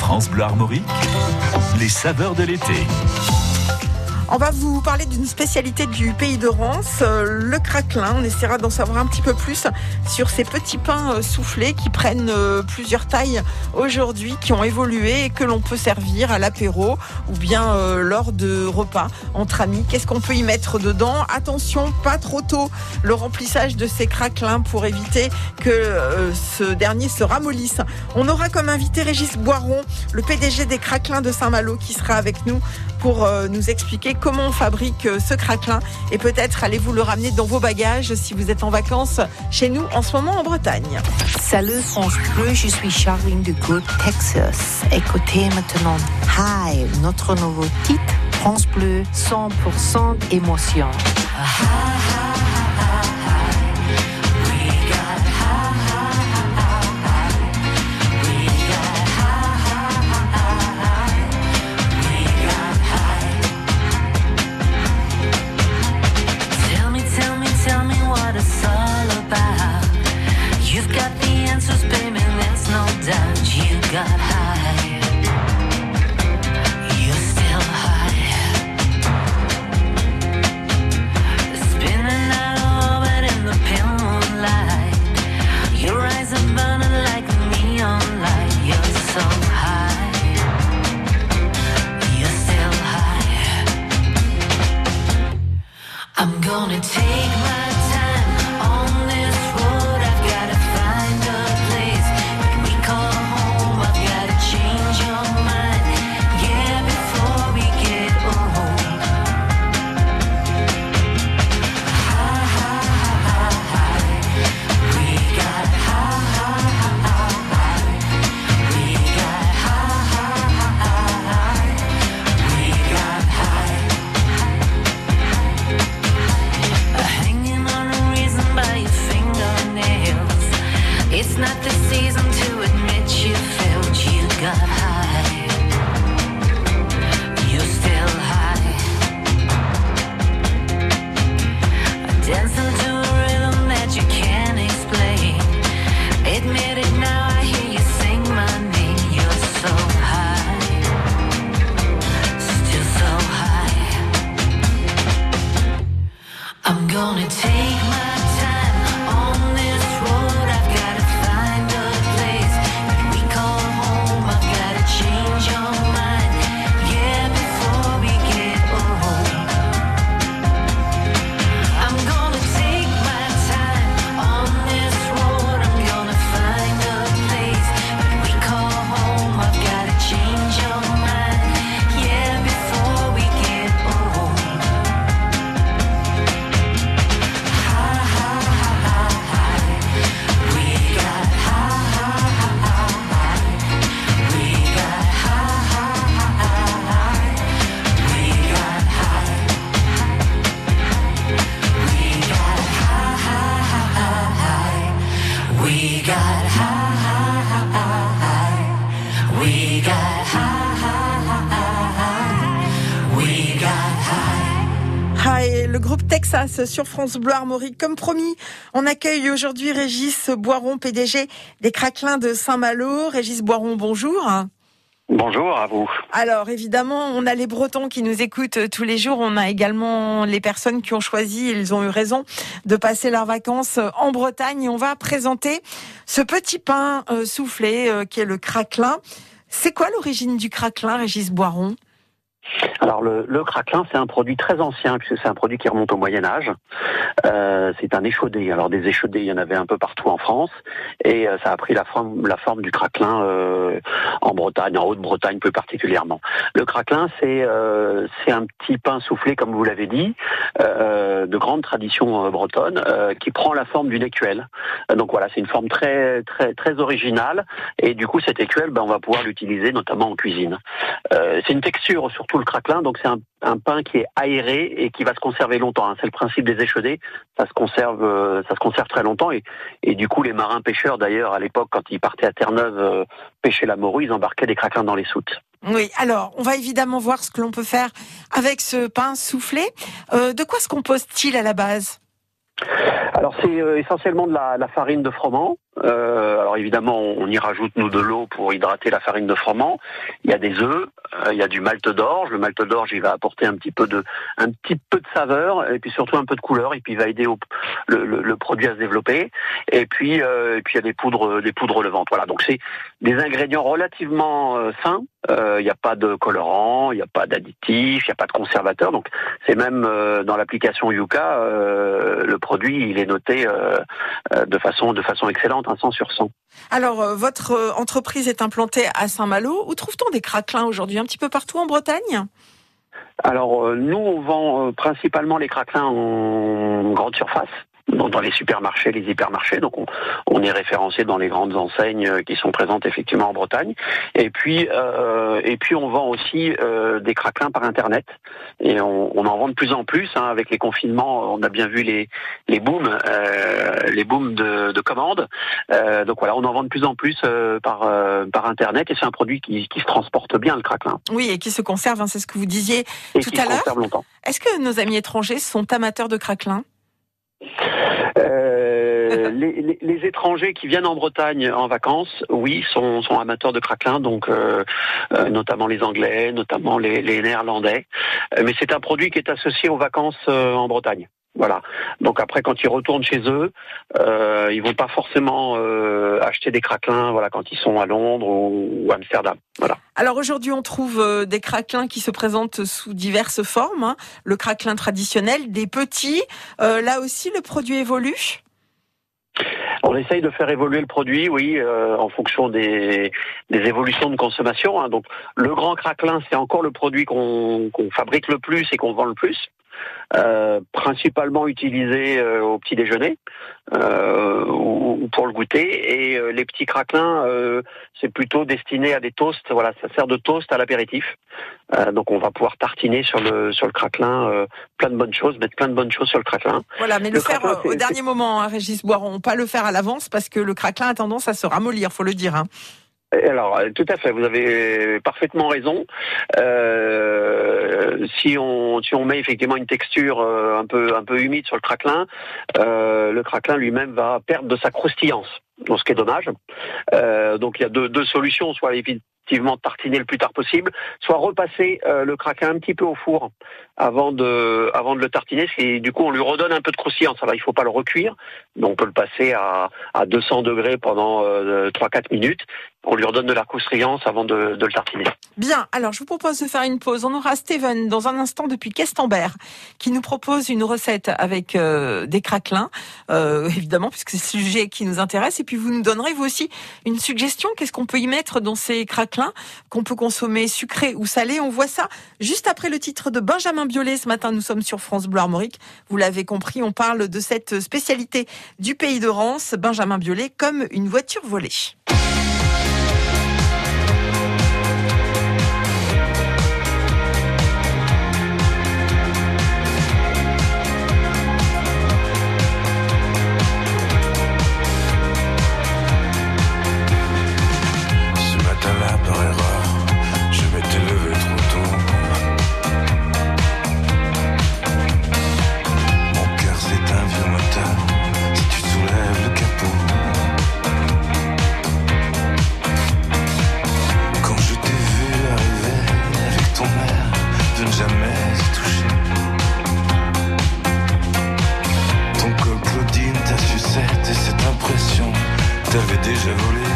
France Bleu Armorique, les saveurs de l'été. On va vous parler d'une spécialité du pays de Rance, le craquelin. On essaiera d'en savoir un petit peu plus sur ces petits pains soufflés qui prennent plusieurs tailles aujourd'hui, qui ont évolué et que l'on peut servir à l'apéro ou bien lors de repas entre amis. Qu'est-ce qu'on peut y mettre dedans ? Attention, pas trop tôt, le remplissage de ces craquelins pour éviter que ce dernier se ramollisse. On aura comme invité Régis Boiron, le PDG des Craquelins de Saint-Malo, qui sera avec nous pour nous expliquer comment on fabrique ce craquelin et peut-être allez-vous le ramener dans vos bagages si vous êtes en vacances chez nous en ce moment en Bretagne. Salut France Bleu, je suis Charline du groupe Texas. Écoutez maintenant Hi, notre nouveau titre, France Bleu, 100% émotion. Got high, you're still high, spinning out of orbit in the pale moonlight. Your eyes are burning like a neon light. You're so high, you're still high. I'm gonna take my time on this road. I've gotta find a place that we call home. I've gotta change your mind, yeah, before we get old. High, high, high, high. We got high, high, high, high. We got high, high, high, high. We got high. Hanging on a reason by your fingernails. It's not the season to admit you failed. You got high. You're still high. Dancing to a rhythm that you can't explain. Admit it now, I hear you sing my name. You're so high. Still so high. I'm gonna take my time on this road. I've gotta find a place that we call home. I've gotta change your mind, yeah, before we get old. I'm gonna take my time on this road. I'm gonna find a place that we call home. I've gotta change your mind, yeah, before we get old. High, high, high, high. We got high, high, high, high. We got high, high, high, high. We got high. We got high, high, high, high. We got high, high, high, high. We got high, high, high, high. We got high. Hi, le groupe Texas sur France Bleu Armorique. Comme promis, on accueille aujourd'hui Régis Boiron, PDG des Craquelins de Saint-Malo. Régis Boiron, bonjour. Bonjour à vous. Alors évidemment, on a les Bretons qui nous écoutent tous les jours. On a également les personnes qui ont choisi, ils ont eu raison, de passer leurs vacances en Bretagne. Et on va présenter ce petit pain soufflé qui est le craquelin. C'est quoi l'origine du craquelin, Régis Boiron ? Alors le craquelin, c'est un produit très ancien puisque c'est un produit qui remonte au Moyen-Âge. C'est un échaudé. Alors des échaudés, il y en avait un peu partout en France et ça a pris la forme du craquelin en Bretagne, en Haute-Bretagne plus particulièrement. Le craquelin, c'est un petit pain soufflé, comme vous l'avez dit, de grande tradition bretonne, qui prend la forme d'une écuelle. Donc voilà, c'est une forme très très très originale et du coup cette écuelle, on va pouvoir l'utiliser notamment en cuisine. C'est une texture surtout le craquelin, donc c'est un pain qui est aéré et qui va se conserver longtemps. C'est le principe des échaudés, ça se conserve très longtemps et du coup les marins pêcheurs d'ailleurs à l'époque quand ils partaient à Terre-Neuve pêcher la morue, ils embarquaient des craquelins dans les soutes. Oui, alors on va évidemment voir ce que l'on peut faire avec ce pain soufflé. De quoi se compose-t-il à la base ? Alors c'est essentiellement de la farine de froment, Alors évidemment, on y rajoute nous de l'eau pour hydrater la farine de froment. Il y a des œufs, il y a du malt d'orge. Le malt d'orge, il va apporter un petit peu de saveur et puis surtout un peu de couleur. Et puis il va aider le produit à se développer. Et puis il y a des poudres levantes. Voilà. Donc c'est des ingrédients relativement sains. Il n'y a pas de colorant, il n'y a pas d'additifs, il n'y a pas de conservateur. Donc c'est même dans l'application Yuka, le produit il est noté de façon excellente, 100 sur 100. Alors votre entreprise est implantée à Saint-Malo. Où trouve-t-on des craquelins aujourd'hui? Un petit peu partout en Bretagne? Alors nous on vend principalement les craquelins en grande surface. Dans les supermarchés, les hypermarchés, donc on est référencé dans les grandes enseignes qui sont présentes effectivement en Bretagne. Et puis on vend aussi des craquelins par internet. Et on en vend de plus en plus avec les confinements. On a bien vu les booms de commandes. Donc voilà, on en vend de plus en plus par internet. Et c'est un produit qui se transporte bien, le craquelin. Oui, et qui se conserve. C'est ce que vous disiez et tout qui à se l'heure. conserve longtemps. Est-ce que nos amis étrangers sont amateurs de craquelins? Les étrangers qui viennent en Bretagne en vacances, oui, sont amateurs de craquelin, donc notamment les Anglais, notamment les Néerlandais. Mais c'est un produit qui est associé aux vacances en Bretagne. Voilà. Donc après, quand ils retournent chez eux, ils vont pas forcément acheter des craquelins, voilà, quand ils sont à Londres ou à Amsterdam. Voilà. Alors aujourd'hui, on trouve des craquelins qui se présentent sous diverses formes. Le craquelin traditionnel, des petits. Là aussi, le produit évolue. On essaye de faire évoluer le produit, oui, en fonction des évolutions de consommation. Donc le grand craquelin, c'est encore le produit qu'on fabrique le plus et qu'on vend le plus. Principalement utilisé au petit déjeuner ou pour le goûter, et les petits craquelins c'est plutôt destiné à des toasts. Voilà, ça sert de toast à l'apéritif. Donc on va pouvoir tartiner sur le craquelin plein de bonnes choses, mettre plein de bonnes choses sur le craquelin. Voilà, mais le faire au dernier moment, Régis Boiron, pas le faire à l'avance parce que le craquelin a tendance à se ramollir, faut le dire. Alors, tout à fait, vous avez parfaitement raison. Si on met effectivement une texture un peu humide sur le craquelin lui-même va perdre de sa croustillance, donc ce qui est dommage. Donc il y a deux solutions, soit effectivement tartiner le plus tard possible, soit repasser le craquelin un petit peu au four avant de le tartiner, et du coup on lui redonne un peu de croustillance. Alors il faut pas le recuire, donc on peut le passer à 200 degrés pendant 3-4 minutes. On lui redonne de la croustillance avant de le tartiner. Bien, alors je vous propose de faire une pause. On aura Steven dans un instant depuis Questembert qui nous propose une recette avec des craquelins, évidemment, puisque c'est le sujet qui nous intéresse. Et puis vous nous donnerez vous aussi une suggestion. Qu'est-ce qu'on peut y mettre dans ces craquelins qu'on peut consommer sucré ou salé? On voit ça juste après le titre de Benjamin Biolay. Ce matin, nous sommes sur France Bleu Armorique. Vous l'avez compris, on parle de cette spécialité du pays de Rance, Benjamin Biolay, comme une voiture volée. T'avais déjà volé.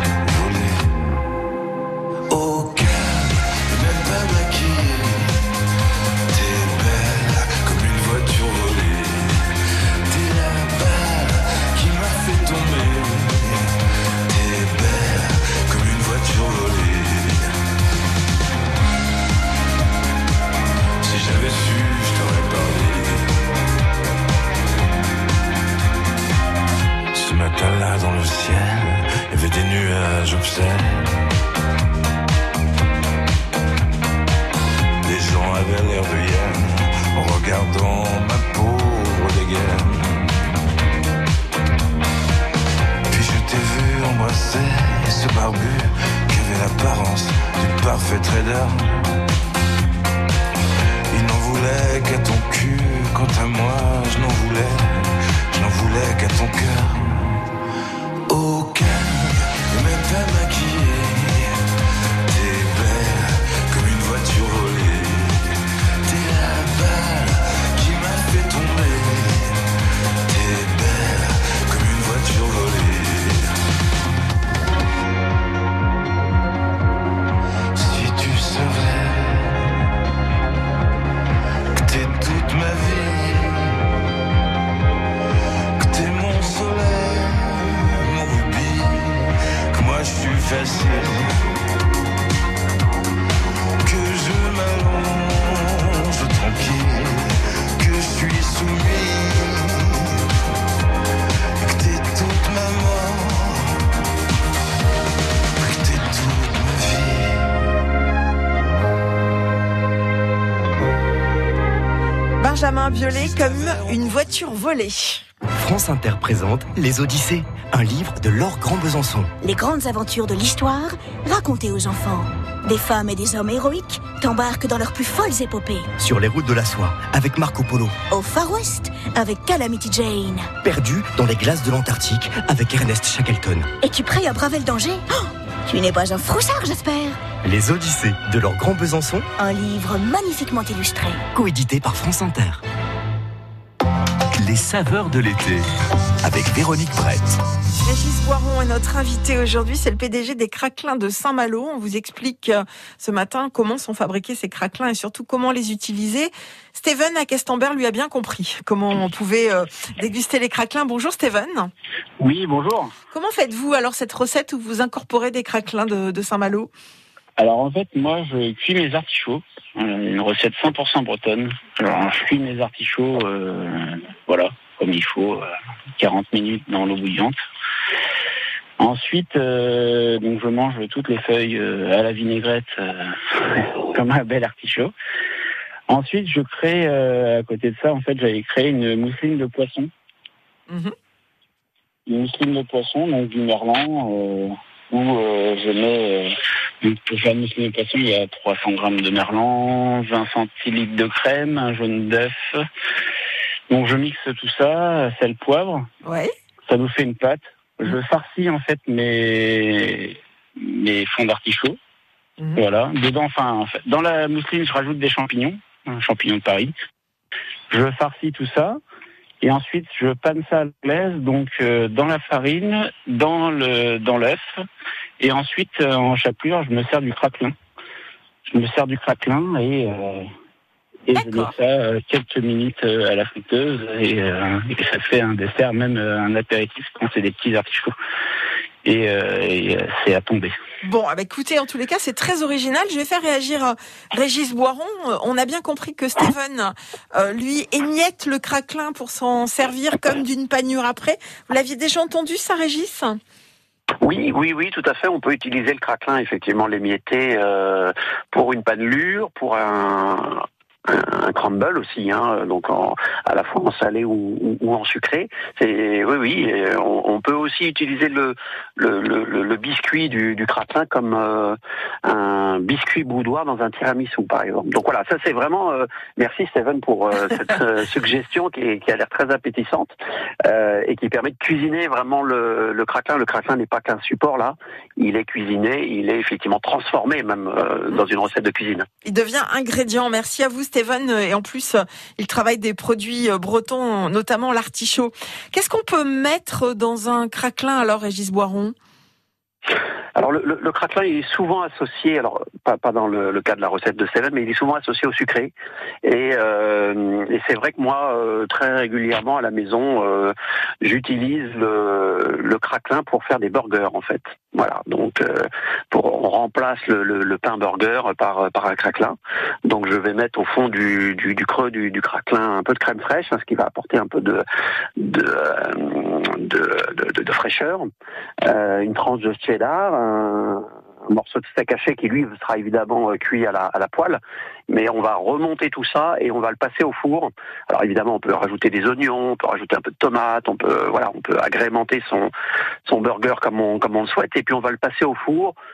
Au calme, même pas maquillée. T'es belle comme une voiture volée. T'es la balle qui m'a fait tomber. T'es belle comme une voiture volée. Si j'avais su, je t'aurais parlé. Ce matin-là dans le ciel, il y avait des nuages obscènes. Les gens avaient l'air de hyènes en regardant ma pauvre dégaine. Puis je t'ai vu embrasser ce barbu qui avait l'apparence du parfait trader. Il n'en voulait qu'à ton cul, quant à moi je n'en voulais qu'à ton cœur. Au calme, et même pas maquillée. T'es belle comme une voiture volée. T'es la balle qui m'a fait tomber. T'es belle comme une voiture volée. Si tu savais que t'es toute ma vie, que t'es mon soleil, mon rubis, que moi je suis facile, que je m'allonge tranquille, que je suis soumis, que t'es toute maman, que t'es toute ma vie. Benjamin Biolay comme une voiture volée. France Inter présente Les Odyssées, un livre de Laure Grand Besançon. Les grandes aventures de l'histoire racontées aux enfants. Des femmes et des hommes héroïques t'embarquent dans leurs plus folles épopées. Sur les routes de la soie, avec Marco Polo. Au Far West, avec Calamity Jane. Perdu dans les glaces de l'Antarctique, avec Ernest Shackleton. Es-tu prêt à braver le danger? Oh, tu n'es pas un froussard, j'espère. Les Odyssées de Laure Grand Besançon, Un livre magnifiquement illustré. coédité par France Inter. Les saveurs de l'été avec Véronique Brett. Régis Boiron est notre invité aujourd'hui, c'est le PDG des Craquelins de Saint-Malo. On vous explique ce matin comment sont fabriqués ces craquelins et surtout comment les utiliser. Steven à Questembert lui a bien compris comment on pouvait déguster les craquelins. Bonjour Steven. Oui, bonjour. Comment faites-vous alors cette recette où vous incorporez des craquelins de Saint-Malo? Alors en fait, moi, je cuis mes artichauts. Une recette 100% bretonne. Alors, je cuis mes artichauts, voilà, comme il faut, 40 minutes dans l'eau bouillante. Ensuite, donc je mange toutes les feuilles à la vinaigrette, comme un bel artichaut. Ensuite, je crée, à côté de ça, en fait, j'avais créé une mousseline de poisson. Mhm. Une mousseline de poisson, donc du merlan, où je mets... donc pour faire une mousseline de poisson, il y a 300 grammes de merlan, 20 centilitres de crème, un jaune d'œuf. Donc je mixe tout ça, sel, poivre. Ouais. Ça nous fait une pâte. Je farcis en fait mes fonds d'artichaut. Mhm. Voilà. Dedans, enfin, en fait, dans la mousseline, je rajoute des champignons de Paris. Je farcis tout ça. Et ensuite, je panne ça à la glaise, donc dans la farine, dans l'œuf. Et ensuite, en chapelure, je me sers du craquelin. Je me sers du craquelin et je mets ça quelques minutes à la friteuse et ça fait un dessert, même un apéritif quand c'est des petits artichauts. Et c'est à tomber. Bon, bah écoutez, en tous les cas, c'est très original. Je vais faire réagir Régis Boiron. On a bien compris que Steven, lui, émiette le craquelin pour s'en servir comme d'une panure après. Vous l'aviez déjà entendu, ça, Régis ? Oui, tout à fait. On peut utiliser le craquelin, effectivement, l'émietter pour une panelure, pour un crumble aussi, hein, donc à la fois en salé ou en sucré. Oui, on peut aussi utiliser le biscuit du craquelin comme un biscuit boudoir dans un tiramisu, par exemple. Donc voilà, ça c'est vraiment merci Steven pour cette suggestion qui a l'air très appétissante et qui permet de cuisiner vraiment le craquelin. Le craquelin n'est pas qu'un support là, il est cuisiné, il est effectivement transformé même dans une recette de cuisine. Il devient ingrédient. Merci à vous Steven. Et en plus, il travaille des produits bretons, notamment l'artichaut. Qu'est-ce qu'on peut mettre dans un craquelin alors, Régis Boiron ? Alors le craquelin il est souvent associé, alors pas dans le cas de la recette de Steven, mais il est souvent associé au sucré. Et c'est vrai que moi très régulièrement à la maison j'utilise le craquelin pour faire des burgers en fait. Voilà, donc on remplace le pain burger par un craquelin. Donc je vais mettre au fond du creux du craquelin un peu de crème fraîche, hein, ce qui va apporter un peu de fraîcheur, une tranche de cheddar, un morceau de steak haché qui lui sera évidemment cuit à la poêle, mais on va remonter tout ça et on va le passer au four. Alors évidemment on peut rajouter des oignons, on peut rajouter un peu de tomates, on peut agrémenter son burger comme on le souhaite, et puis on va le passer au four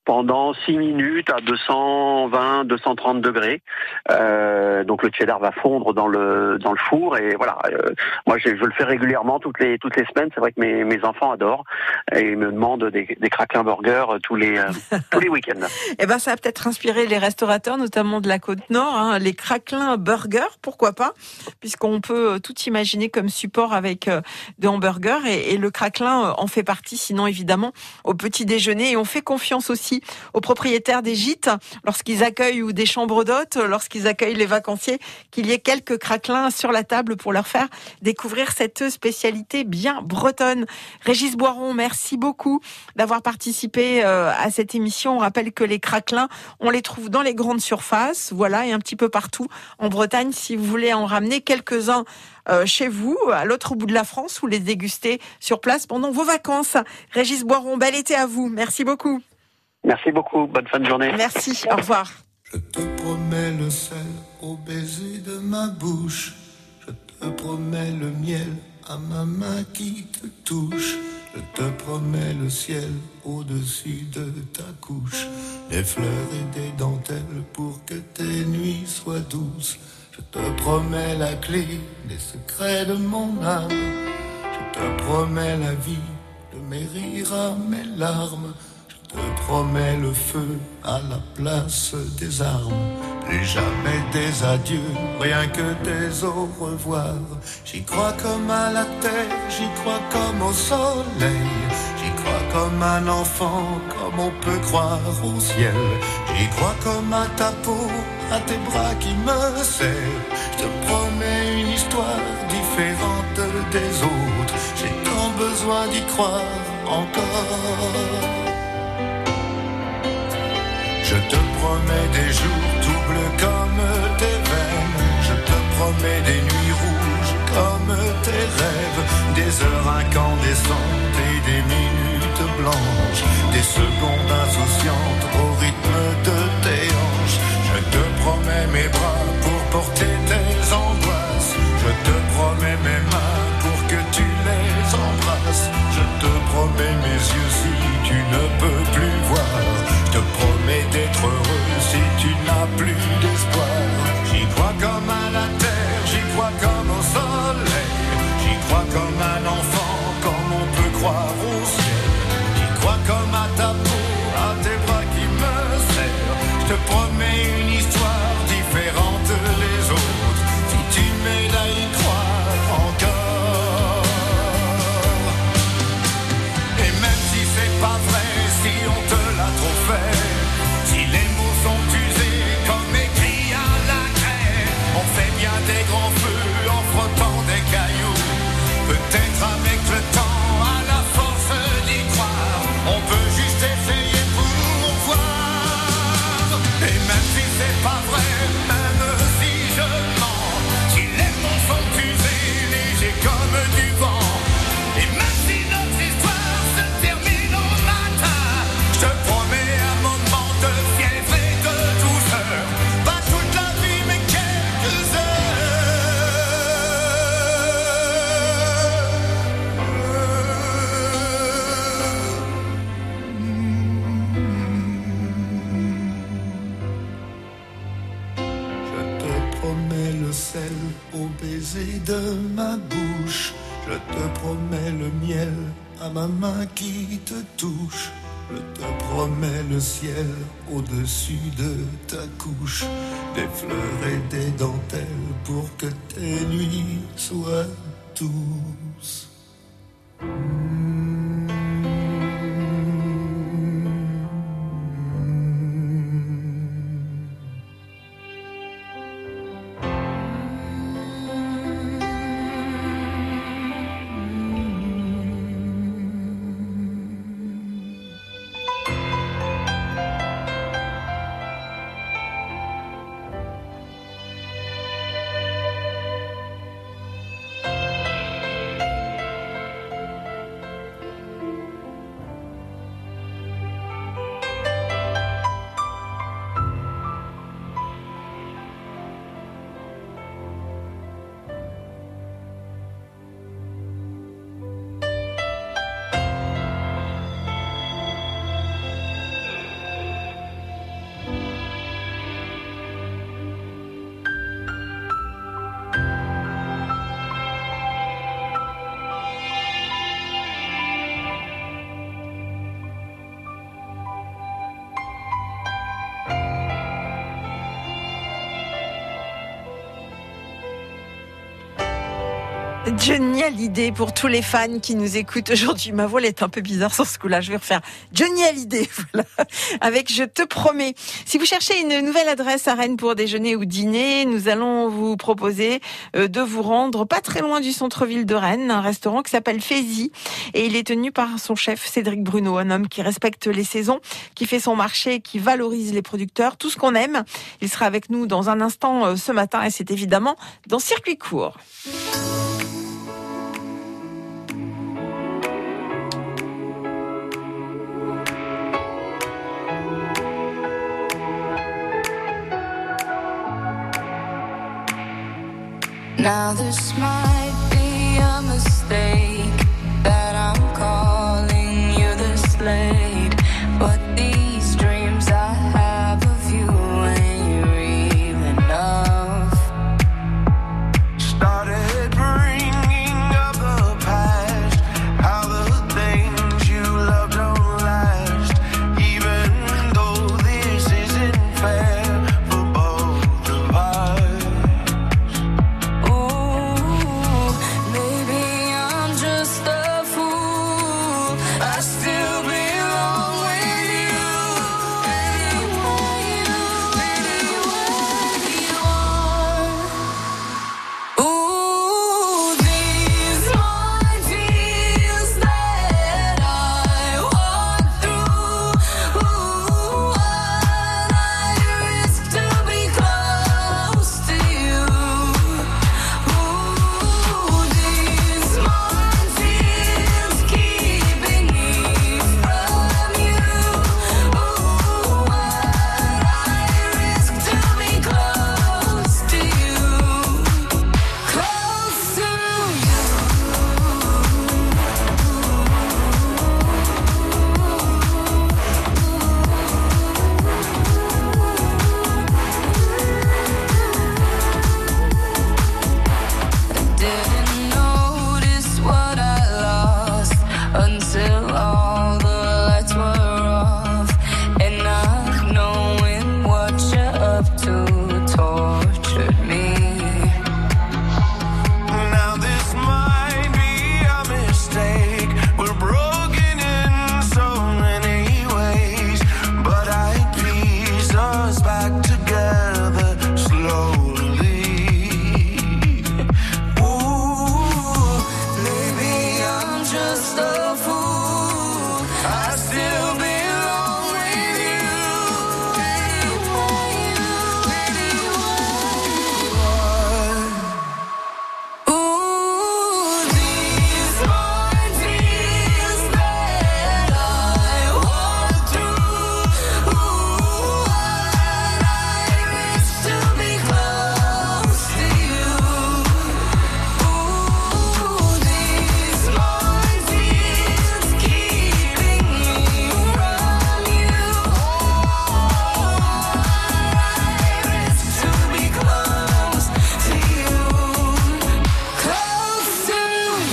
pendant 6 minutes à 220, 230 degrés. Donc le cheddar va fondre dans le four et voilà. Moi je le fais régulièrement toutes les semaines. C'est vrai que mes enfants adorent et ils me demandent des craquelins burgers tous les week-ends. Eh ben ça a peut-être inspiré les restaurateurs, notamment de la Côte-Nord, hein, les craquelins burgers, pourquoi pas, puisqu'on peut tout imaginer comme support avec des hamburgers et le craquelin en fait partie. Sinon évidemment au petit déjeuner et on fait confiance aussi aux propriétaires des gîtes, lorsqu'ils accueillent ou des chambres d'hôtes, lorsqu'ils accueillent les vacanciers, qu'il y ait quelques craquelins sur la table pour leur faire découvrir cette spécialité bien bretonne. Régis Boiron, merci beaucoup d'avoir participé à cette émission. On rappelle que les craquelins, on les trouve dans les grandes surfaces, voilà, et un petit peu partout en Bretagne. Si vous voulez en ramener quelques-uns chez vous, à l'autre bout de la France, ou les déguster sur place pendant vos vacances. Régis Boiron, bel été à vous. Merci beaucoup. Merci beaucoup, bonne fin de journée. Merci, au revoir. Je te promets le sel au baiser de ma bouche. Je te promets le miel à ma main qui te touche. Je te promets le ciel au-dessus de ta couche. Des fleurs et des dentelles pour que tes nuits soient douces. Je te promets la clé des secrets de mon âme. Je te promets la vie de mes rires à mes larmes. Je te promets le feu à la place des armes. Plus jamais des adieux, rien que des au revoir. J'y crois comme à la terre, j'y crois comme au soleil. J'y crois comme un enfant, comme on peut croire au ciel. J'y crois comme à ta peau, à tes bras qui me serrent. Je te promets une histoire différente des autres. J'ai tant besoin d'y croire encore. Je te promets des jours doubles comme tes veines. Je te promets des nuits rouges comme tes rêves. Des heures incandescentes et des minutes blanches. Des secondes insouciantes au rythme de tes hanches. Je te promets mes bras pour porter tes angoisses. Je te promets mes mains pour que tu les embrasses. Je te promets mes yeux si tu ne peux plus voir. Je te promets d'être heureux si tu n'as plus d'espoir. J'y crois comme à la terre, j'y crois comme au soleil. J'y crois comme un enfant, comme on peut croire au ciel. J'y crois comme à ta peau, à tes bras qui me serrent. Je te promets une histoire différente des autres. Si tu m'aides à y croire encore. Et même si c'est pas vrai, si on te l'a trop fait, si les mots sont usés comme écrits à la craie, on fait bien des grands feux en frottant des cailloux. Peut-être avec le temps, à la force d'y croire, on peut juste essayer pour voir. Et même si c'est pas vrai, même si je mens, si les mots sont usés, légers comme du vent, et même si notre histoire se termine au matin, je te promets un moment de fièvre et de douceur. Pas toute la vie mais quelques Je te promets le sel au baiser de ma bouche. Je te promets le miel à ma main qui te touche. Je te promets le ciel au-dessus de ta couche. Des fleurs et des dentelles pour que tes nuits soient douces. Johnny Hallyday pour tous les fans qui nous écoutent aujourd'hui. Ma voix elle est un peu bizarre sur ce coup-là. Je vais refaire Johnny Hallyday, voilà, avec Je te promets. Si vous cherchez une nouvelle adresse à Rennes pour déjeuner ou dîner, nous allons vous proposer de vous rendre pas très loin du centre-ville de Rennes, un restaurant qui s'appelle Fézy et il est tenu par son chef Cédric Bruno, un homme qui respecte les saisons, qui fait son marché, qui valorise les producteurs, tout ce qu'on aime. Il sera avec nous dans un instant ce matin et c'est évidemment dans Circuit Court. Now this might be a mistake that I'm calling you the slave, but these dreams I have of you ain't real enough. Started bringing up the past, how the things you love don't last, even though this isn't fair for both of us. Maybe I'm just a fool. I still belong with you. Anywhere you are. Ooh, these minefields that I walk through. Ooh, I risk to be close to you. Ooh, these minefields keeping me from you. Ooh, I risk to be close to you. Close to Didn't notice what I lost until all the lights were off, and not knowing what you're up to tortured me. Now this might be a mistake. We're broken in so many ways, but I piece us back together slowly. Ooh, Maybe I'm just a fool. I still belong with you. Ooh, these minefields that I walk through. Ooh, I risk to be close to you. Ooh, these minefields keeping me from you. I risk to be close to you. Close to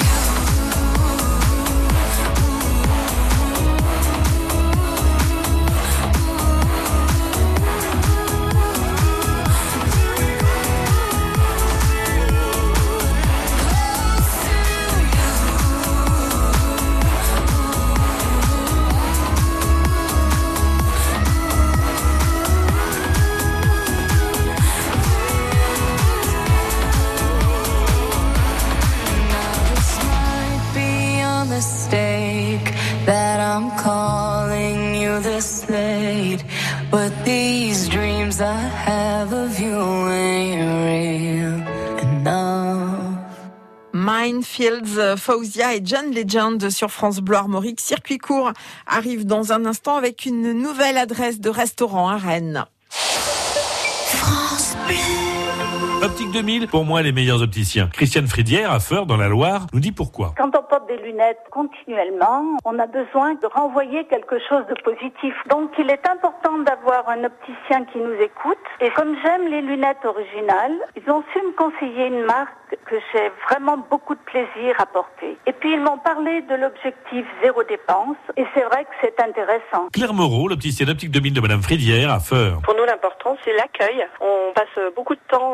This might be a mistake that I'm calling you this late, but these dreams I have of you ain't real enough. Minefields, Fauzia et John Legend sur France Bleu Armorique. Circuit Court arrive dans un instant avec une nouvelle adresse de restaurant à Rennes. France Bleu. Optique 2000, pour moi les meilleurs opticiens. Christiane Fridière, à Feur, dans la Loire, nous dit pourquoi. Quand on porte des lunettes continuellement, on a besoin de renvoyer quelque chose de positif. Donc il est important d'avoir un opticien qui nous écoute. Et comme j'aime les lunettes originales, ils ont su me conseiller une marque que j'ai vraiment beaucoup de plaisir à porter. Et puis ils m'ont parlé de l'objectif zéro dépense. Et c'est vrai que c'est intéressant. Claire Moreau, l'opticienne Optique 2000 de Madame Fridière, à Feur. Pour nous, l'important, c'est l'accueil. On passe beaucoup de temps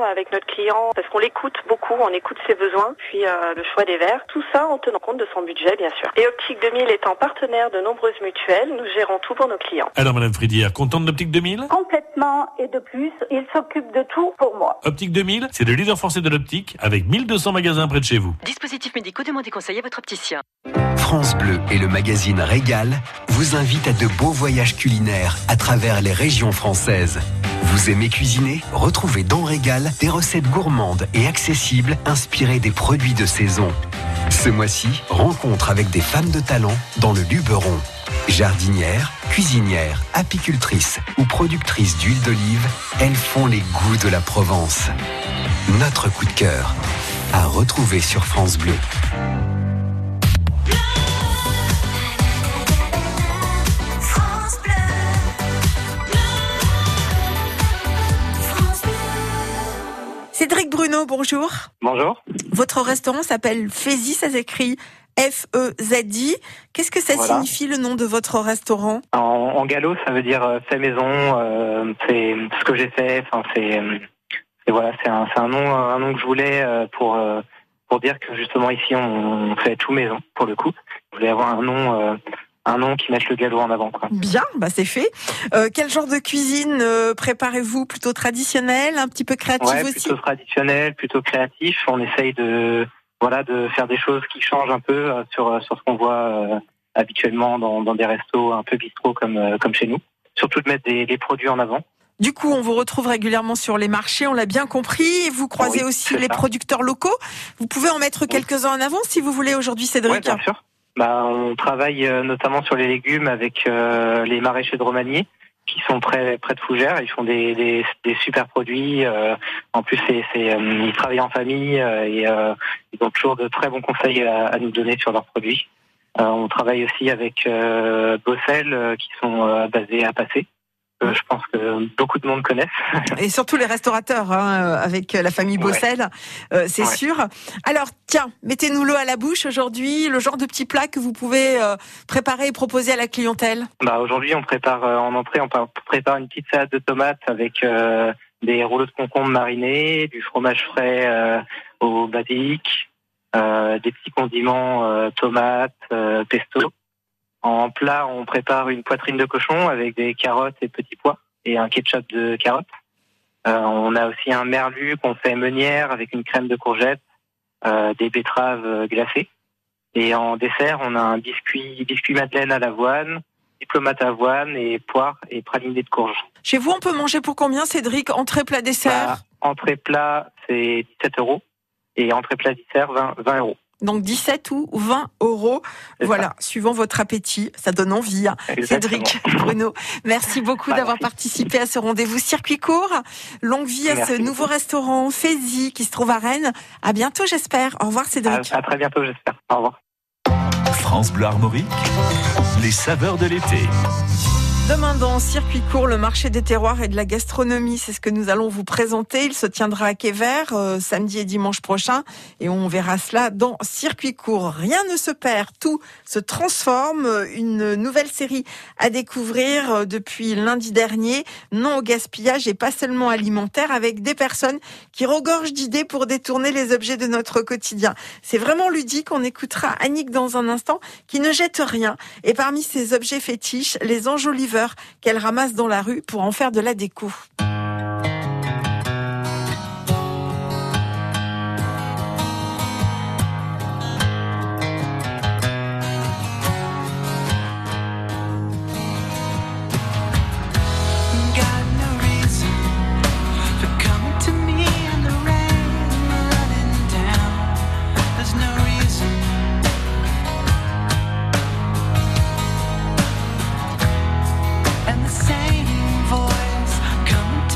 avec notre client, parce qu'on l'écoute beaucoup, on écoute ses besoins, puis le choix des verres, tout ça en tenant compte de son budget, bien sûr. Et Optique 2000 étant partenaire de nombreuses mutuelles, nous gérons tout pour nos clients. Alors Madame Fridière, contente d'Optique 2000 ? Complètement, et de plus, il s'occupe de tout pour moi. Optique 2000, c'est le leader français de l'optique avec 1200 magasins près de chez vous. Dispositifs médicaux, demandez conseil à votre opticien. France Bleu et le magazine Régal vous invitent à de beaux voyages culinaires à travers les régions françaises. Vous aimez cuisiner ? Retrouvez dans Régal des recettes gourmandes et accessibles inspirées des produits de saison. Ce mois-ci, rencontre avec des femmes de talent dans le Luberon. Jardinières, cuisinières, apicultrices ou productrices d'huile d'olive, elles font les goûts de la Provence. Notre coup de cœur, à retrouver sur France Bleu. Cédric Bruno, bonjour. Bonjour. Votre restaurant s'appelle Fézi, ça s'écrit F-E-Z-I. Qu'est-ce que ça signifie le nom de votre restaurant ? En gallo, ça veut dire fait maison, c'est ce que j'ai fait. Enfin, c'est un nom que je voulais pour dire que justement ici on fait tout maison pour le coup. Je voulais avoir un nom qui mette le gallo en avant, quoi. Bien, c'est fait. Quel genre de cuisine préparez-vous ? Plutôt traditionnel, un petit peu créatif aussi ? Plutôt traditionnel, plutôt créatif. On essaye de faire des choses qui changent un peu sur ce qu'on voit habituellement dans des restos un peu bistrot comme chez nous. Surtout de mettre des produits en avant. Du coup, on vous retrouve régulièrement sur les marchés, on l'a bien compris. Vous croisez aussi les producteurs locaux. Vous pouvez en mettre quelques-uns en avant si vous voulez aujourd'hui, Cédric. Oui, bien sûr. On travaille notamment sur les légumes avec les maraîchers de Romagny qui sont près de Fougères. Ils font des super produits. En plus, ils travaillent en famille et ils ont toujours de très bons conseils à nous donner sur leurs produits. On travaille aussi avec Bossel qui sont basés à Passé. Je pense que beaucoup de monde connaissent. Et surtout les restaurateurs, avec la famille Bossel, c'est sûr. Alors, tiens, mettez-nous l'eau à la bouche aujourd'hui, le genre de petits plats que vous pouvez préparer et proposer à la clientèle. Aujourd'hui, on prépare en entrée, on prépare une petite salade de tomates avec des rouleaux de concombre marinés, du fromage frais au basilic, des petits condiments tomates, pesto. En plat, on prépare une poitrine de cochon avec des carottes et petits pois et un ketchup de carottes. On a aussi un merlu qu'on fait meunière avec une crème de courgettes, des betteraves glacées. Et en dessert, on a un biscuit madeleine à l'avoine, diplomate à avoine et poire et praliné de courge. Chez vous, on peut manger pour combien, Cédric ? Entrée, plat, dessert ? Entrée, plat, c'est 17 € et entrée, plat, dessert, 20 €. Donc 17 ou 20 €. Voilà, suivant votre appétit, ça donne envie. Cédric Bruno, merci beaucoup d'avoir participé à ce rendez-vous circuit court. Longue vie à ce nouveau restaurant Fézi qui se trouve à Rennes. À bientôt, j'espère. Au revoir, Cédric. À très bientôt, j'espère. Au revoir. France Bleu Armorique, les saveurs de l'été. Demain dans Circuit court, le marché des terroirs et de la gastronomie, c'est ce que nous allons vous présenter. Il se tiendra à Quai-Vert samedi et dimanche prochain et on verra cela dans Circuit court. Rien ne se perd, tout se transforme. Une nouvelle série à découvrir depuis lundi dernier. Non au gaspillage et pas seulement alimentaire, avec des personnes qui regorgent d'idées pour détourner les objets de notre quotidien. C'est vraiment ludique. On écoutera Annick dans un instant qui ne jette rien. Et parmi ces objets fétiches, les enjoliveurs qu'elle ramasse dans la rue pour en faire de la déco. And the same voice coming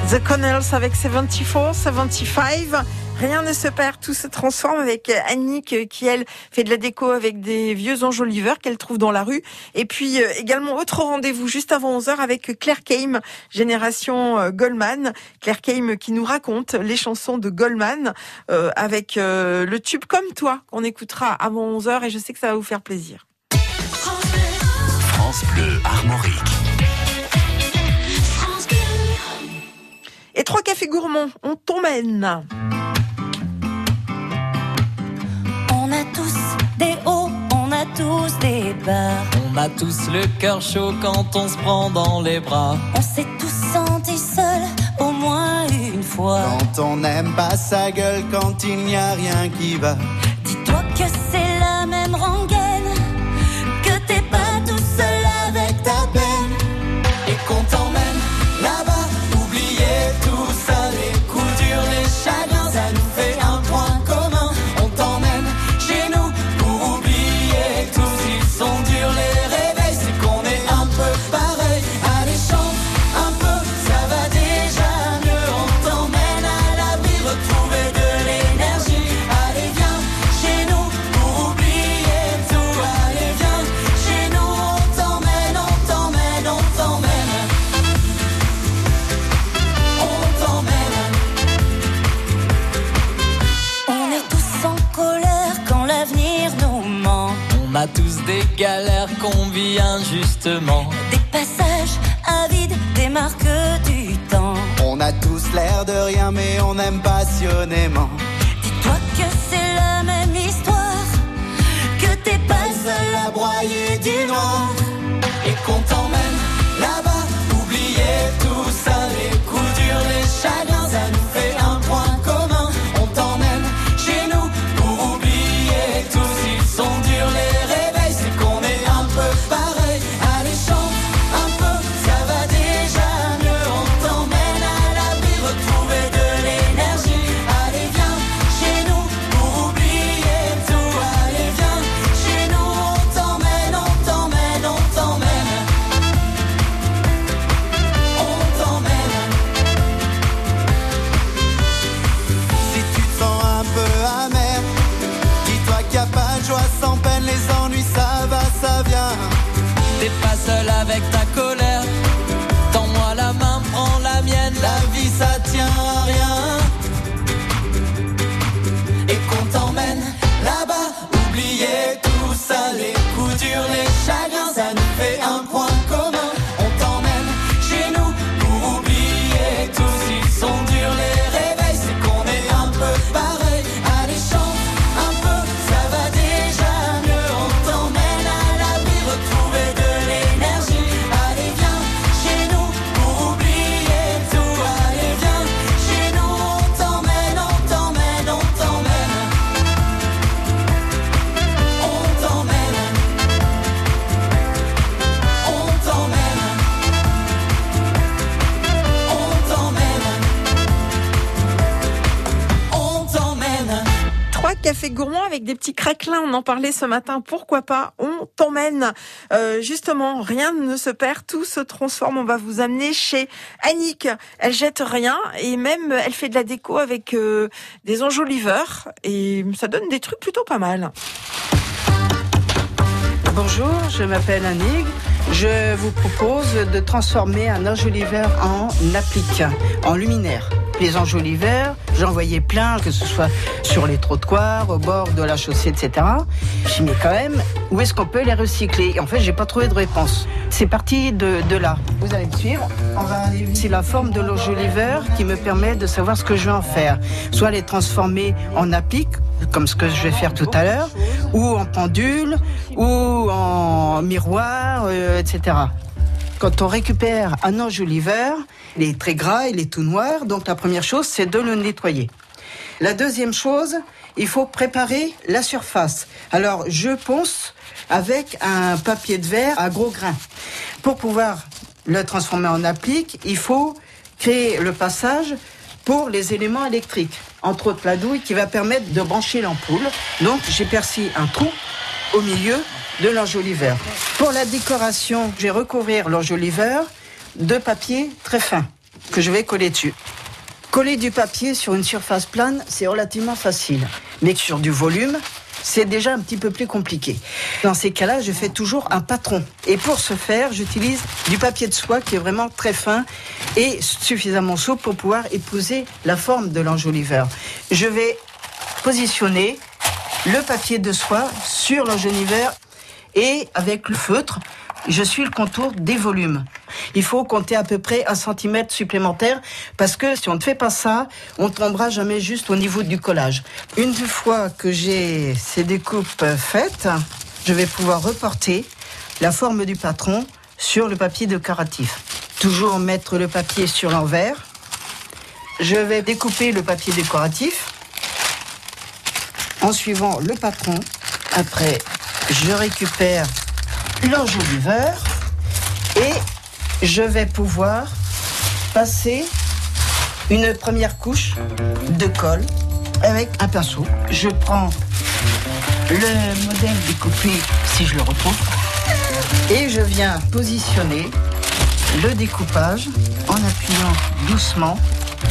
The Connells avec 74, 75. Rien ne se perd, tout se transforme avec Annick qui, elle, fait de la déco avec des vieux enjoliveurs qu'elle trouve dans la rue. Et puis également, autre rendez-vous juste avant 11h avec Claire Keim, génération Goldman. Claire Keim qui nous raconte les chansons de Goldman avec le tube Comme toi qu'on écoutera avant 11h et je sais que ça va vous faire plaisir. France Bleu Armorique. Et 3 cafés gourmands, on t'emmène. On a tous des hauts, on a tous des bas. On a tous le cœur chaud quand on se prend dans les bras. On s'est tous sentis seuls au moins une fois. Quand on n'aime pas sa gueule, quand il n'y a rien qui va. Dis-toi que c'est la même rengaine, que t'es pas tout seul avec ta peine. Et qu'on t'emmène là-bas. Tout ça, les coups durs, les chagrins, ça nous fait un point commun. On t'emmène chez nous pour oublier tout. S'ils sont durs les réveils, c'est qu'on est un peu pareil. Allez, chante un peu, ça va déjà mieux. On t'emmène à l'abri, retrouver de l'énergie. Allez, viens chez nous pour oublier tout. Allez, viens chez nous, on t'emmène, on t'emmène, on t'emmène. On est tous en colère quand l'avenir nous ment. On a tous des galères qu'on vit injustement. Des passages avides, des marques du temps. On a tous l'air de rien mais on aime passionnément. Dis-toi que c'est la même histoire, que t'es pas seul à broyer du noir. Et qu'on t'emmène là-bas, oublier tout ça, les coups durs, les chagrins, ça nous fait un point commun. On t'emmène chez nous pour oublier tout. S'ils sont durs les réveils, c'est qu'on est un peu pareil. Allez, chante un peu, ça va déjà mieux. On t'emmène à l'abri, retrouver de l'énergie. Allez, viens chez nous pour oublier tout. Allez, viens chez nous, on t'emmène, on t'emmène, on t'emmène. On t'emmène. Si tu te sens un peu amer, dis-toi qu'il n'y a pas de joie sans peine. Les ennuis ça va, ça vient. T'es pas seul avec ta colère. Tends-moi la main, prends la mienne. La vie ça tient à rien. Et qu'on t'emmène là-bas, oublier tout ça, les coups durs, les chagrins, ça nous fait un point commun. On t'emmène chez nous pour oublier tout. S'ils sont durs les réveils, c'est qu'on est un peu pareil. Allez, chante un peu, ça va déjà mieux. On t'emmène à l'abri, retrouver de l'énergie. Allez, viens chez nous pour oublier tout. Allez, viens chez nous, on t'emmène, on t'emmène, on t'emmène. On t'emmène. On t'emmène. On t'emmène. On t'emmène. 3 cafés gourmands avec des petits craquelins, on en parlait ce matin, pourquoi pas, on t'emmène. Justement, rien ne se perd, tout se transforme, on va vous amener chez Annick. Elle jette rien et même elle fait de la déco avec des enjoliveurs et ça donne des trucs plutôt pas mal. Bonjour, je m'appelle Annick. Je vous propose de transformer un enjoliveur en applique, en luminaire. Les enjoliveurs, j'en voyais plein, que ce soit sur les trottoirs, au bord de la chaussée, etc. Je me dis quand même, où est-ce qu'on peut les recycler ? Et en fait, j'ai pas trouvé de réponse. C'est parti de là. Vous allez me suivre. On va aller. C'est la forme de l'enjoliveur qui me permet de savoir ce que je vais en faire. Soit les transformer en applique, comme ce que je vais faire tout à l'heure, ou en pendule, ou en miroir, etc. Quand on récupère un enjoliveur, il est très gras, il est tout noir, donc la première chose, c'est de le nettoyer. La deuxième chose, il faut préparer la surface. Alors, je ponce avec un papier de verre à gros grains. Pour pouvoir le transformer en applique, il faut créer le passage pour les éléments électriques, entre autres la douille qui va permettre de brancher l'ampoule. Donc, j'ai percé un trou au milieu de l'enjoliveur. Pour la décoration, je vais recouvrir l'enjoliveur de papier très fin. que je vais coller dessus. Coller du papier sur une surface plane, c'est relativement facile. Mais sur du volume, c'est déjà un petit peu plus compliqué. Dans ces cas-là, je fais toujours un patron. Et pour ce faire, j'utilise du papier de soie qui est vraiment très fin et suffisamment souple pour pouvoir épouser la forme de l'enjoliveur. Je vais positionner le papier de soie sur l'enjoliveur et avec le feutre, je suis le contour des volumes. Il faut compter à peu près 1 centimètre supplémentaire parce que si on ne fait pas ça, on ne tombera jamais juste au niveau du collage. Une fois que j'ai ces découpes faites, je vais pouvoir reporter la forme du patron sur le papier décoratif. Toujours mettre le papier sur l'envers. Je vais découper le papier décoratif en suivant le patron. Après, je récupère l'enjoliveur et je vais pouvoir passer une première couche de colle avec un pinceau. Je prends le modèle découpé si je le retrouve et je viens positionner le découpage en appuyant doucement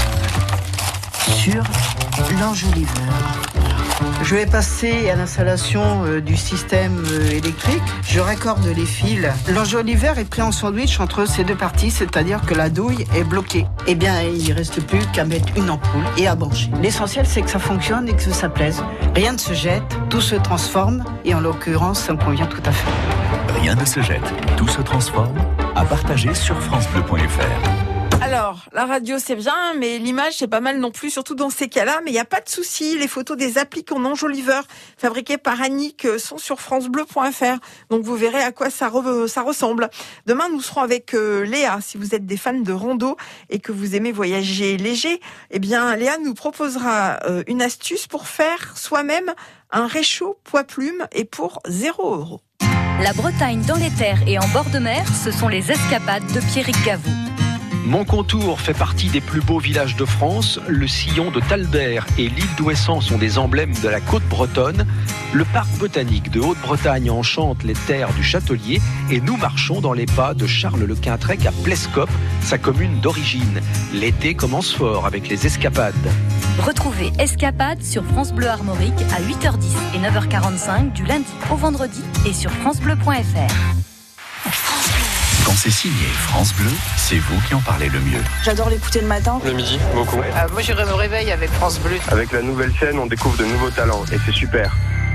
sur l'enjoliveur. Je vais passer à l'installation du système électrique. Je raccorde les fils. L'enjoliveur est pris en sandwich entre ces deux parties, c'est-à-dire que la douille est bloquée. Eh bien, il ne reste plus qu'à mettre une ampoule et à brancher. L'essentiel, c'est que ça fonctionne et que ça plaise. Rien ne se jette, tout se transforme et en l'occurrence, ça me convient tout à fait. Rien ne se jette, tout se transforme. À partager sur francebleu.fr. Alors, la radio c'est bien, mais l'image c'est pas mal non plus, surtout dans ces cas-là. Mais il n'y a pas de souci, les photos des appliques en enjoliveur fabriquées par Annick sont sur francebleu.fr. Donc vous verrez à quoi ça ressemble. Demain, nous serons avec Léa. Si vous êtes des fans de rando et que vous aimez voyager léger, eh bien Léa nous proposera une astuce pour faire soi-même un réchaud poids-plume et pour 0 €. La Bretagne dans les terres et en bord de mer, ce sont les escapades de Pierrick Gavoux. Moncontour fait partie des plus beaux villages de France. Le sillon de Talbert et l'île d'Ouessant sont des emblèmes de la côte bretonne. Le parc botanique de Haute-Bretagne enchante les terres du Châtelier et nous marchons dans les pas de Charles Le Quintrec à Plescope, sa commune d'origine. L'été commence fort avec les escapades. Retrouvez Escapades sur France Bleu Armorique à 8h10 et 9h45 du lundi au vendredi et sur francebleu.fr. Quand c'est signé France Bleu, c'est vous qui en parlez le mieux. J'adore l'écouter le matin. Le midi, beaucoup. Moi, je me réveille avec France Bleu. Avec la nouvelle scène, on découvre de nouveaux talents et c'est super.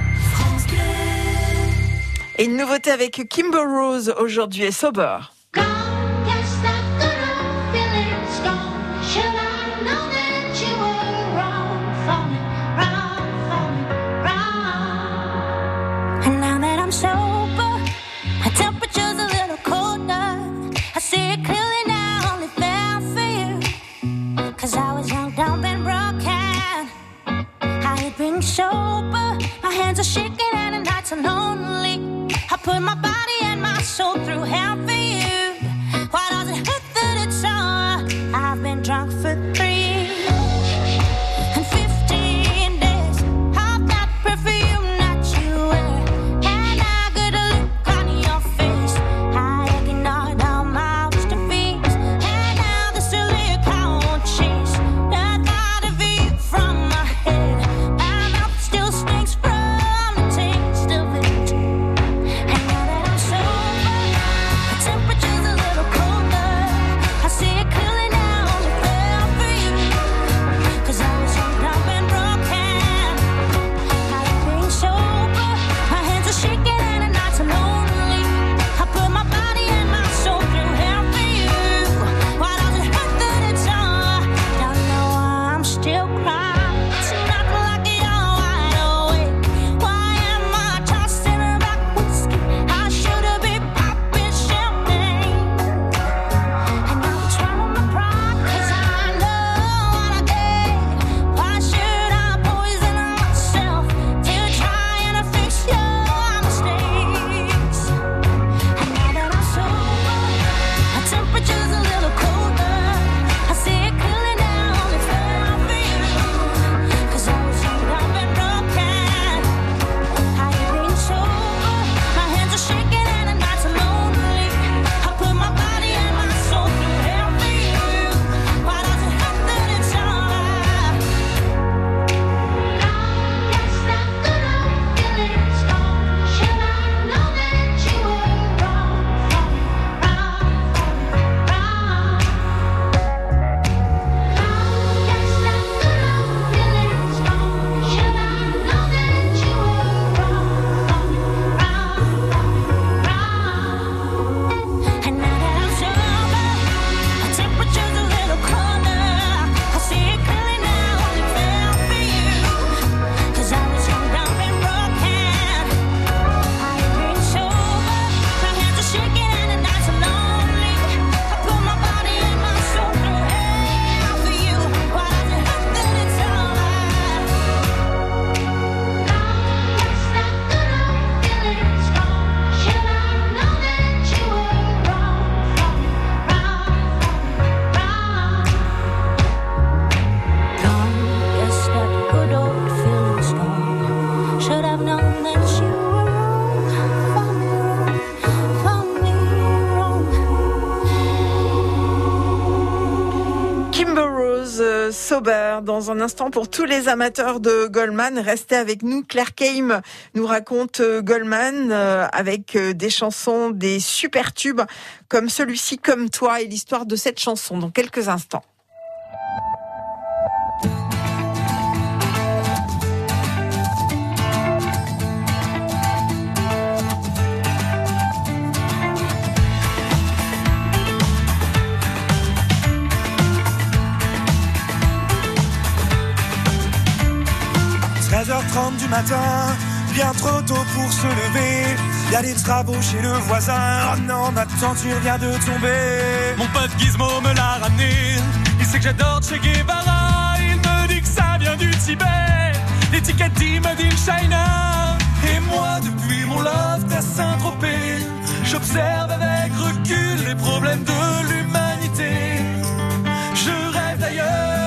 Et une nouveauté avec Kimber Rose aujourd'hui est Sober. Sober, my hands are shaking and the nights are lonely. I put my body and my soul through hell for you. Why does it hurt that it's so? I've been drunk for 3 and 15 days of that perfume that you wear, and I get a look on your face. I ignored all my wish to feast, and now the silly won't chase the thought of you from my head. Still stinks from the taste of it. And now that I'm sober, Sober. Dans un instant, pour tous les amateurs de Goldman, restez avec nous. Claire Keim nous raconte Goldman avec des chansons, des super tubes comme celui-ci, Comme toi, et l'histoire de cette chanson dans quelques instants. Du matin, bien trop tôt pour se lever. Y a des travaux chez le voisin. Oh non, ma tenture vient de tomber. Mon pote Gizmo me l'a ramené. Il sait que j'adore Che Guevara. Il me dit que ça vient du Tibet. L'étiquette dit Made in China. Et moi, depuis mon loft à Saint-Tropez, j'observe avec recul les problèmes de l'humanité. Je rêve d'ailleurs.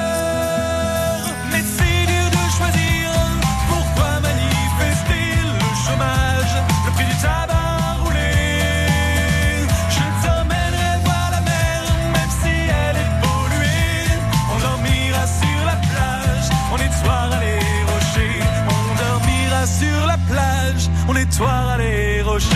Le prix du tabac roulé. Je t'emmènerai voir la mer, même si elle est polluée. On dormira sur la plage, on nettoiera les rochers. On dormira sur la plage, on nettoiera les rochers.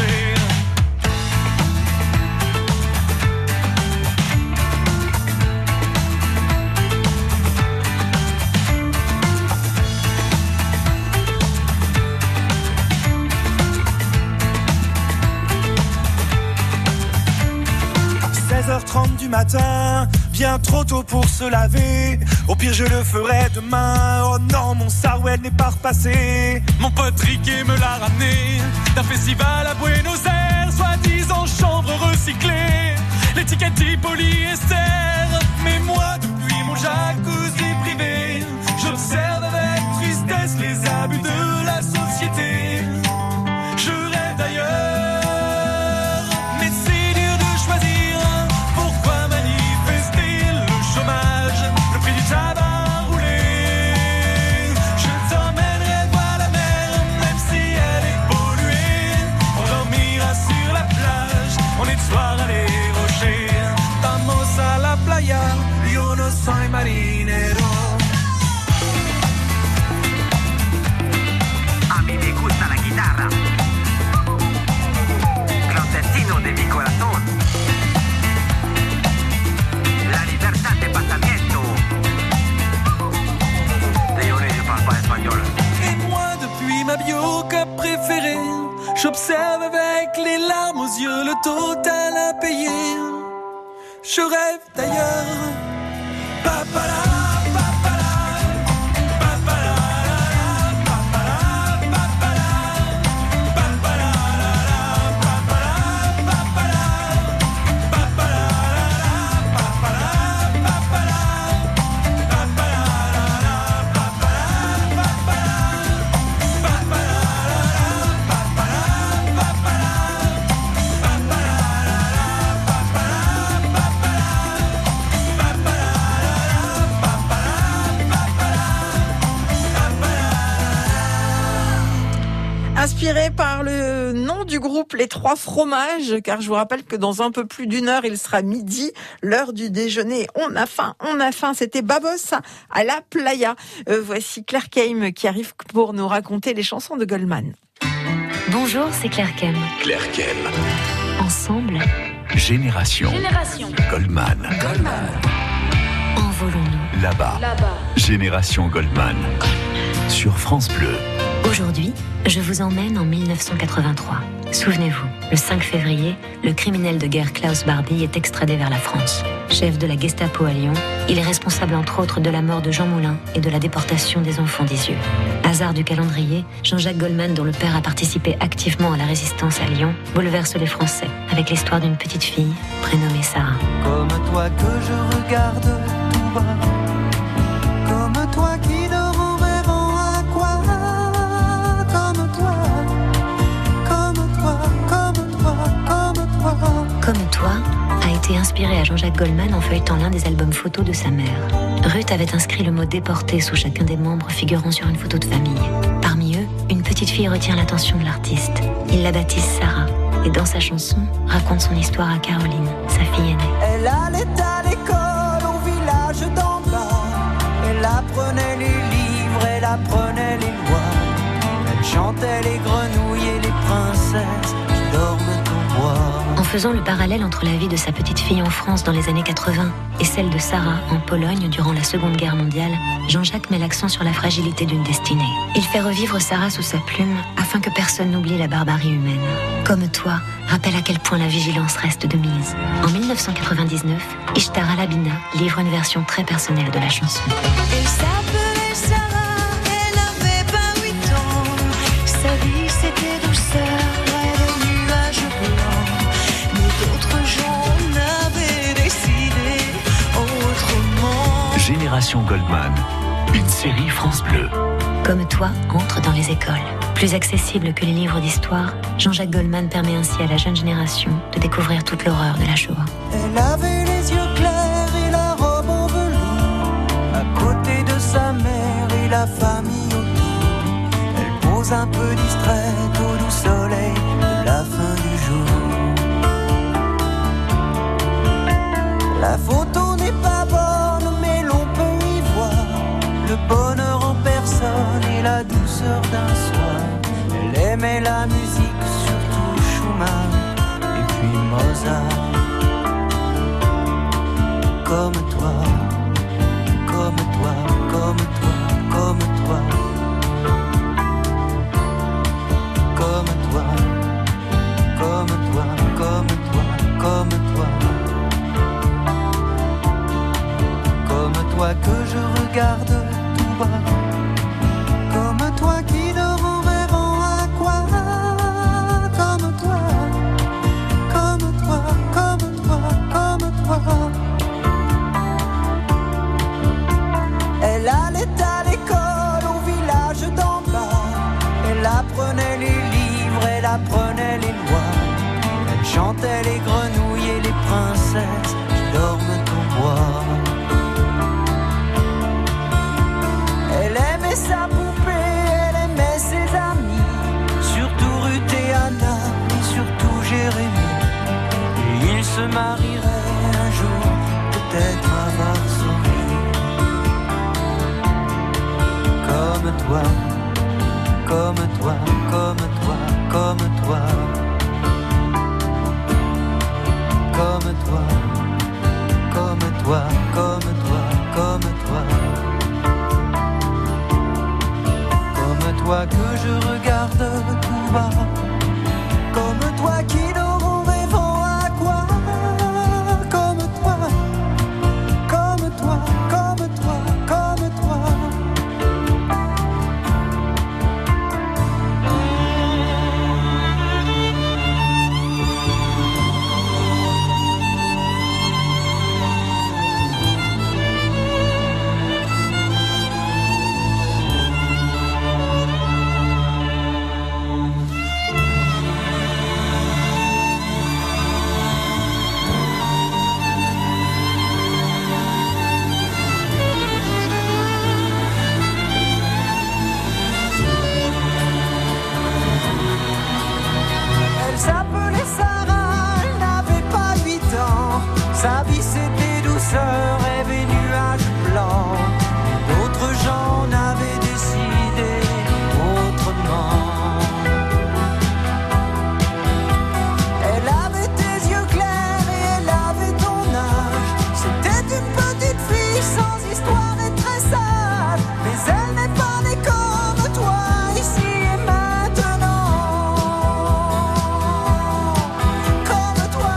16h30 du matin, bien trop tôt pour se laver. Au pire je le ferai demain. Oh non, mon sarouel n'est pas repassé. Mon pote Riquet me l'a ramené d'un festival à Buenos Aires, soi-disant chanvre recyclée. L'étiquette dit polyester. Mais moi, depuis mon jacuzzi privé, j'observe avec tristesse les abus de la société. Je rêve d'ailleurs. Yo no soy marinero. A mí me gusta la guitarra. Clandestino de mi corazón. La libertad de pensamiento. Désolé, je parle pas espagnol. Et moi, depuis ma bioca préférée, j'observe avec les larmes aux yeux le total à payer. Je rêve d'ailleurs. Papala. Inspiré par le nom du groupe Les Trois Fromages, car je vous rappelle que dans un peu plus d'une heure, il sera midi, l'heure du déjeuner. On a faim. C'était Babos à la playa. Voici Claire Keim qui arrive pour nous raconter les chansons de Goldman. Bonjour, c'est Claire Keim. Claire Keim. Ensemble. Génération. Goldman. Envolons-nous. Là-bas. Génération Goldman. Sur France Bleu. Aujourd'hui, je vous emmène en 1983. Souvenez-vous, le 5 février, le criminel de guerre Klaus Barbie est extradé vers la France. Chef de la Gestapo à Lyon, il est responsable entre autres de la mort de Jean Moulin et de la déportation des enfants d'Isieux. Hasard du calendrier, Jean-Jacques Goldman, dont le père a participé activement à la résistance à Lyon, bouleverse les Français avec l'histoire d'une petite fille prénommée Sarah. Comme toi que je regarde tout bas, comme toi qui dort en rêvant à quoi, Comme toi a été inspiré à Jean-Jacques Goldman en feuilletant l'un des albums photos de sa mère. Ruth avait inscrit le mot déporté sous chacun des membres figurant sur une photo de famille. Parmi eux, une petite fille retient l'attention de l'artiste. Il la baptise Sarah et dans sa chanson raconte son histoire à Caroline, sa fille aînée. Elle allait à l'école au village d'en bas. Elle apprenait les livres, elle apprenait les lois. Elle chantait les grenouilles et les princesses qui dorment au bois. En faisant le parallèle entre la vie de sa petite fille en France dans les années 80 et celle de Sarah en Pologne durant la Seconde Guerre mondiale, Jean-Jacques met l'accent sur la fragilité d'une destinée. Il fait revivre Sarah sous sa plume afin que personne n'oublie la barbarie humaine. Comme toi, rappelle à quel point la vigilance reste de mise. En 1999, Ishtar Alabina livre une version très personnelle de la chanson. Elle s'appelait Sarah, elle avait pas 8 ans. Sa vie c'était douceur, rêve nuages blancs. Mais d'autres gens n'avaient décidé autrement. Génération Goldman, une série France Bleu. Comme toi, entre dans les écoles. Plus accessible que les livres d'histoire, Jean-Jacques Goldman permet ainsi à la jeune génération de découvrir toute l'horreur de la Shoah. Elle avait les yeux clairs et la robe en velours, à côté de sa mère et la famille autour. Elle pose un peu distraite au doux soleil de la fin du jour. La photo n'est pas bonne, mais l'on peut y voir le bonheur en personne et la douceur d'un soir. Elle aimait la musique, surtout Schumann et puis Mozart. Comme toi, comme toi, comme toi, comme toi. Comme toi, comme toi, comme toi, comme toi. Comme toi que je regarde tout bas. Comme toi qui dort en rêvant à quoi. Comme toi, comme toi, comme toi, comme toi. Elle allait à l'école au village d'en bas. Elle apprenait les livres, elle apprenait les lois. Elle chantait les grenouilles et les princesses qui dorment au bois. Elle aimait sa poupée, elle aimait ses amis, surtout Ruth et Anna et surtout Jérémie. Et ils se marieraient un jour, peut-être à Varsovie. Comme toi, comme toi, comme toi, comme toi. Comme toi, comme toi, comme toi, comme toi. Comme toi que je regarde tout bas. Comme toi qui dort en rêvant à quoi. Comme toi, comme toi, comme toi, comme toi. Sa vie c'était douceur, rêve et nuages blancs. D'autres gens n'avaient décidé autrement. Elle avait tes yeux clairs et elle avait ton âge. C'était une petite fille sans histoire et très sage. Mais elle n'est pas née comme toi, ici et maintenant. Comme toi.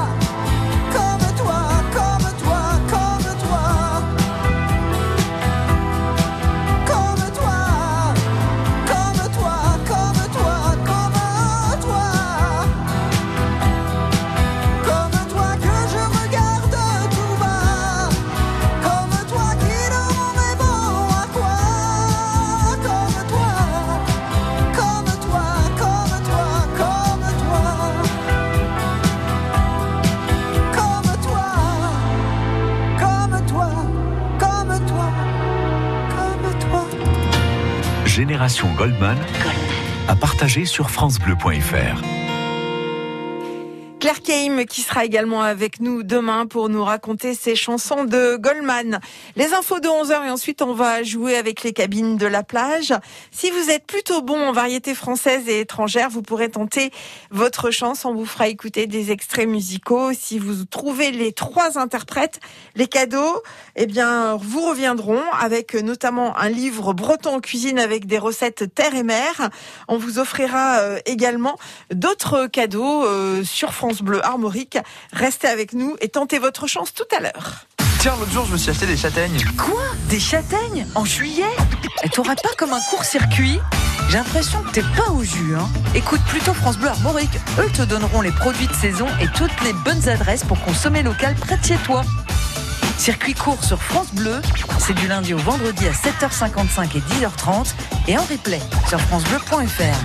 Génération Goldman, à partager sur francebleu.fr. Claire Keim qui sera également avec nous demain pour nous raconter ses chansons de Goldman. Les infos de 11h et ensuite on va jouer avec les cabines de la plage. Si vous êtes plutôt bon en variétés françaises et étrangères, vous pourrez tenter votre chance. On vous fera écouter des extraits musicaux. Si vous trouvez les 3 interprètes, les cadeaux, vous reviendront avec notamment un livre breton en cuisine avec des recettes terre et mer. On vous offrira également d'autres cadeaux sur France Bleu Armorique. Restez avec nous et tentez votre chance tout à l'heure. Tiens, l'autre jour, je me suis acheté des châtaignes. Quoi ? Des châtaignes ? En juillet ? Et t'aurais pas comme un court-circuit ? J'ai l'impression que t'es pas au jus, hein. Écoute plutôt France Bleu Armorique. Eux te donneront les produits de saison et toutes les bonnes adresses pour consommer local près de chez toi. Circuit court sur France Bleu, c'est du lundi au vendredi à 7h55 et 10h30 et en replay sur francebleu.fr.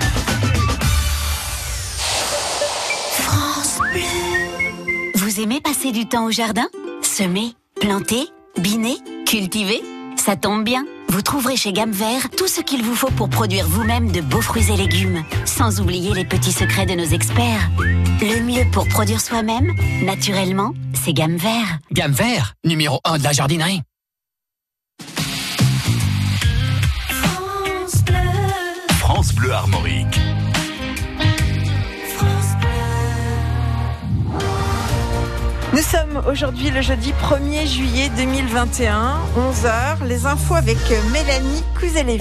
France Bleu. Vous aimez passer du temps au jardin ? Semer, planter, biner, cultiver ? Ça tombe bien, vous trouverez chez Gamme Vert tout ce qu'il vous faut pour produire vous-même de beaux fruits et légumes, sans oublier les petits secrets de nos experts. Le mieux pour produire soi-même, naturellement, c'est Gamme Vert. Gamme Vert, numéro 1 de la jardinerie. France Bleu Armorique. Nous sommes aujourd'hui le jeudi 1er juillet 2021, 11h. Les infos avec Mélanie Couzelet.